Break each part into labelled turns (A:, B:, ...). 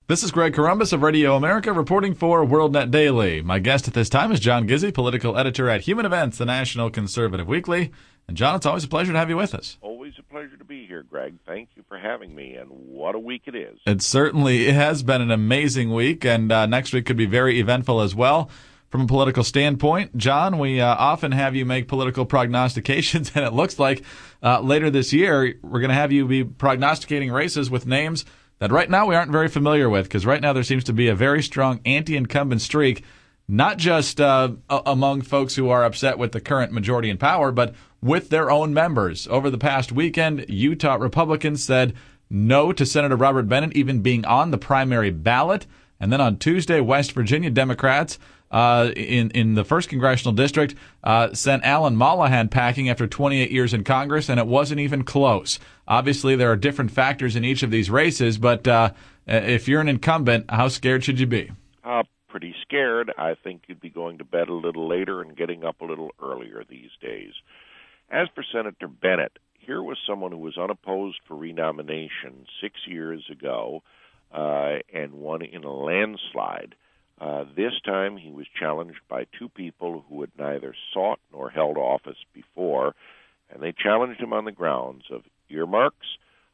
A: This is Greg Corombos of Radio America reporting for WorldNet Daily. My guest at this time is John Gizzi, political editor at Human Events, the National Conservative Weekly. And John, it's always a pleasure to have you with us.
B: Always a pleasure to be here, Greg. Thank you for having me, and what a week it is.
A: It has been an amazing week, and next week could be very eventful as well. From a political standpoint, John, we often have you make political prognostications, and it looks like later this year we're going to have you be prognosticating races with names that right now we aren't very familiar with, because right now there seems to be a very strong anti-incumbent streak, not just among folks who are upset with the current majority in power, but with their own members. Over the past weekend, Utah Republicans said no to Senator Robert Bennett even being on the primary ballot. And then on Tuesday, West Virginia Democrats in the 1st Congressional District sent Alan Mollahan packing after 28 years in Congress, and it wasn't even close. Obviously, there are different factors in each of these races, but if you're an incumbent, how scared should you be?
B: Pretty scared. I think you'd be going to bed a little later and getting up a little earlier these days. As for Senator Bennett, here was someone who was unopposed for renomination 6 years ago and won in a landslide. This time he was challenged by two people who had neither sought nor held office before, and they challenged him on the grounds of earmarks,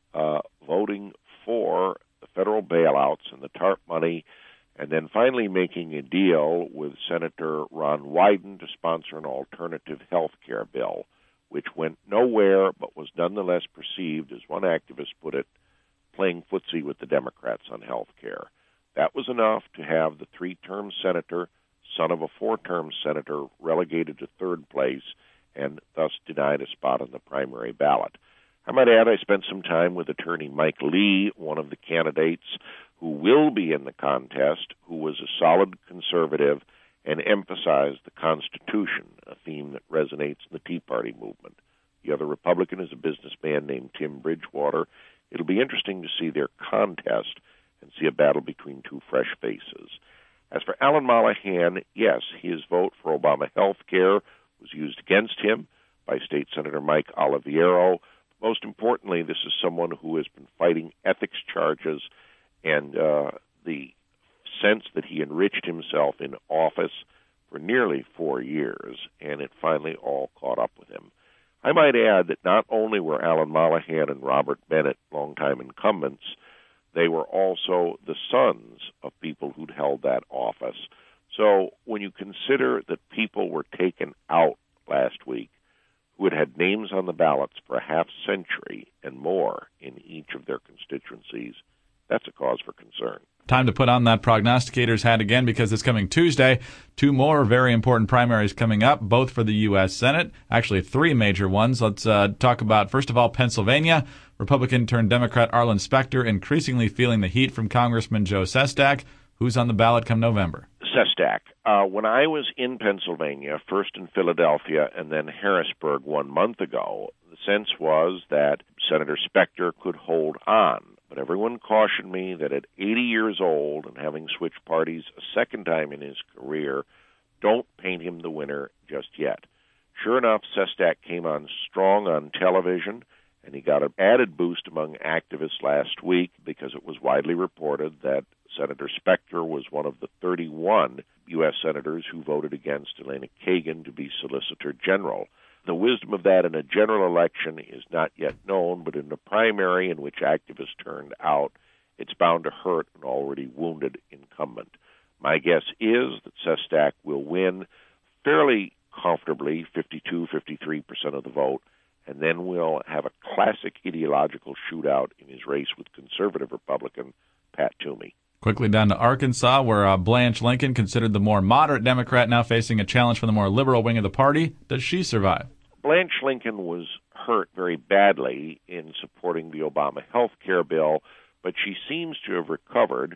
B: voting for the federal bailouts and the TARP money, and then finally making a deal with Senator Ron Wyden to sponsor an alternative health care bill, which went nowhere but was nonetheless perceived, as one activist put it, playing footsie with the Democrats on health care. That was enough to have the 3-term senator, son of a 4-term senator, relegated to third place and thus denied a spot on the primary ballot. I might add I spent some time with attorney Mike Lee, one of the candidates who will be in the contest, who was a solid conservative and emphasized the Constitution, a theme that resonates in the Tea Party movement. The other Republican is a businessman named Tim Bridgewater. It'll be interesting to see their contest and see a battle between two fresh faces. As for Alan Mollahan, yes, his vote for Obama health care was used against him by State Senator Mike Oliviero. Most importantly, this is someone who has been fighting ethics charges and the sense that he enriched himself in office for nearly 4 years, and it finally all caught up with him. I might add that not only were Alan Mollahan and Robert Bennett longtime incumbents, they were also the sons of people who'd held that office. So when you consider that people were taken out last week who had names on the ballots for a half century and more in each of their constituencies, that's a cause for concern.
A: Time to put on that prognosticator's hat again, because this coming Tuesday, 2 more very important primaries coming up, both for the U.S. Senate. Actually, 3 major ones. Let's talk about, first of all, Pennsylvania. Republican-turned-Democrat Arlen Specter increasingly feeling the heat from Congressman Joe Sestak. Who's on the ballot come November?
B: Sestak. When I was in Pennsylvania, first in Philadelphia and then Harrisburg 1 month ago, the sense was that Senator Specter could hold on. But everyone cautioned me that at 80 years old and having switched parties a second time in his career, don't paint him the winner just yet. Sure enough, Sestak came on strong on television, and he got an added boost among activists last week because it was widely reported that Senator Specter was one of the 31 U.S. senators who voted against Elena Kagan to be Solicitor General. The wisdom of that in a general election is not yet known, but in a primary in which activists turned out, it's bound to hurt an already wounded incumbent. My guess is that Sestak will win fairly comfortably, 52-53% of the vote, and then we'll have a classic ideological shootout in his race with conservative Republican Pat Toomey.
A: Quickly down to Arkansas, where Blanche Lincoln, considered the more moderate Democrat, now facing a challenge from the more liberal wing of the party. Does she survive?
B: Blanche Lincoln was hurt very badly in supporting the Obama health care bill, but she seems to have recovered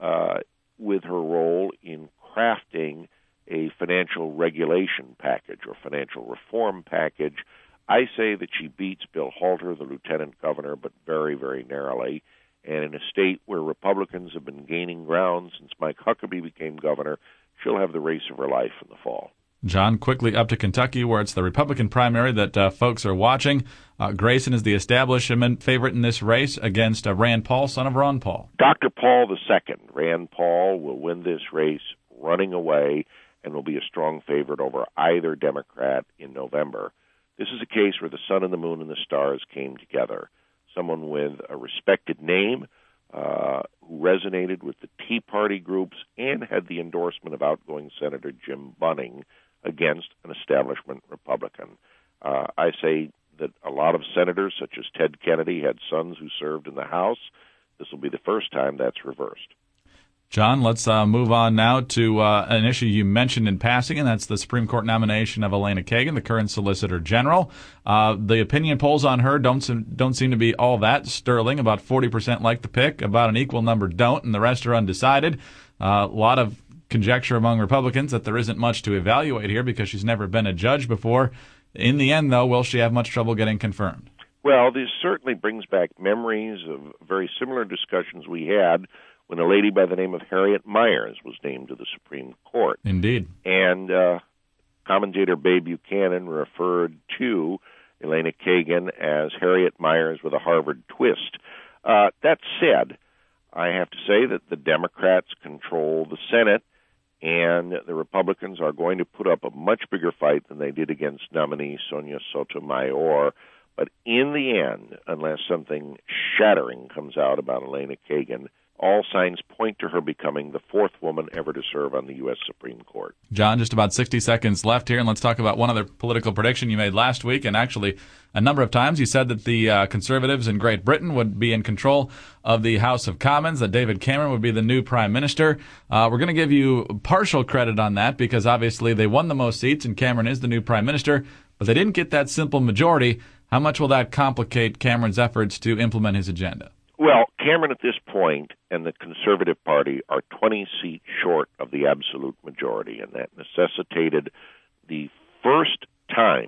B: with her role in crafting a financial regulation package or financial reform package. I say that she beats Bill Halter, the lieutenant governor, but very, very narrowly. And in a state where Republicans have been gaining ground since Mike Huckabee became governor, she'll have the race of her life in the fall.
A: John, quickly up to Kentucky, where it's the Republican primary that folks are watching. Grayson is the establishment favorite in this race against Rand Paul, son of Ron Paul.
B: Dr. Paul II. Rand Paul will win this race running away and will be a strong favorite over either Democrat in November. This is a case where the sun and the moon and the stars came together. Someone with a respected name who resonated with the Tea Party groups and had the endorsement of outgoing Senator Jim Bunning against an establishment Republican. I say that a lot of senators, such as Ted Kennedy, had sons who served in the House. This will be the first time that's reversed.
A: John, let's move on now to an issue you mentioned in passing, and that's the Supreme Court nomination of Elena Kagan, the current Solicitor General. The opinion polls on her don't seem to be all that sterling. About 40% like the pick, about an equal number don't, and the rest are undecided. A lot of conjecture among Republicans that there isn't much to evaluate here because she's never been a judge before. In the end, though, will she have much trouble getting confirmed?
B: Well, this certainly brings back memories of very similar discussions we had when a lady by the name of Harriet Miers was named to the Supreme Court.
A: Indeed.
B: And commentator Babe Buchanan referred to Elena Kagan as Harriet Miers with a Harvard twist. That said, I have to say that the Democrats control the Senate, and the Republicans are going to put up a much bigger fight than they did against nominee Sonia Sotomayor. But in the end, unless something shattering comes out about Elena Kagan, all signs point to her becoming the fourth woman ever to serve on the U.S. Supreme Court.
A: John, just about 60 seconds left here, and let's talk about one other political prediction you made last week, and actually a number of times. You said that the Conservatives in Great Britain would be in control of the House of Commons, that David Cameron would be the new prime minister. We're going to give you partial credit on that because obviously they won the most seats and Cameron is the new prime minister, but they didn't get that simple majority. How much will that complicate Cameron's efforts to implement his agenda?
B: Well, Cameron at this point and the Conservative Party are 20 seats short of the absolute majority, and that necessitated the first time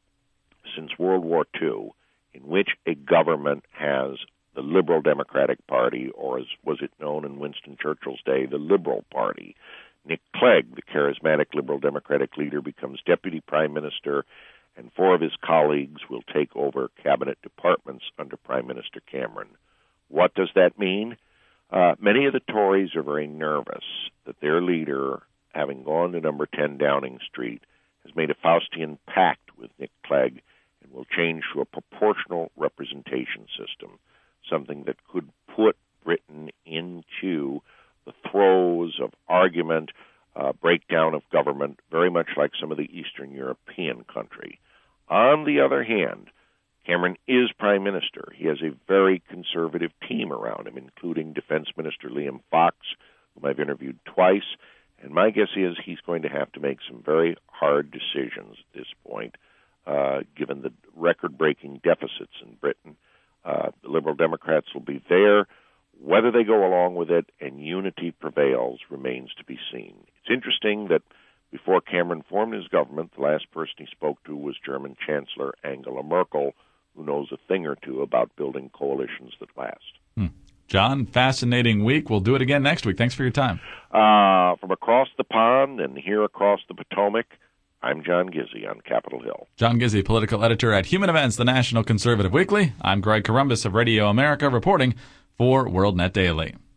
B: since World War II in which a government has the Liberal Democratic Party, or as was it known in Winston Churchill's day, the Liberal Party. Nick Clegg, the charismatic Liberal Democratic leader, becomes deputy prime minister, and four of his colleagues will take over cabinet departments under Prime Minister Cameron. What does that mean? Many of the Tories are very nervous that their leader, having gone to number 10 Downing Street, has made a Faustian pact with Nick Clegg and will change to a proportional representation system, something that could put Britain into the throes of argument, breakdown of government, very much like some of the Eastern European country. On the other hand, Cameron is prime minister. He has a very conservative team around him, including Defense Minister Liam Fox, whom I've interviewed twice. And my guess is he's going to have to make some very hard decisions at this point, given the record-breaking deficits in Britain. The Liberal Democrats will be there. Whether they go along with it and unity prevails remains to be seen. It's interesting that before Cameron formed his government, the last person he spoke to was German Chancellor Angela Merkel, who knows a thing or two about building coalitions that last.
A: John, fascinating week. We'll do it again next week. Thanks for your time.
B: From across the pond and here across the Potomac, I'm John Gizzi on Capitol Hill.
A: John Gizzi, political editor at Human Events, the National Conservative Weekly. I'm Greg Corombos of Radio America, reporting for WorldNet Daily.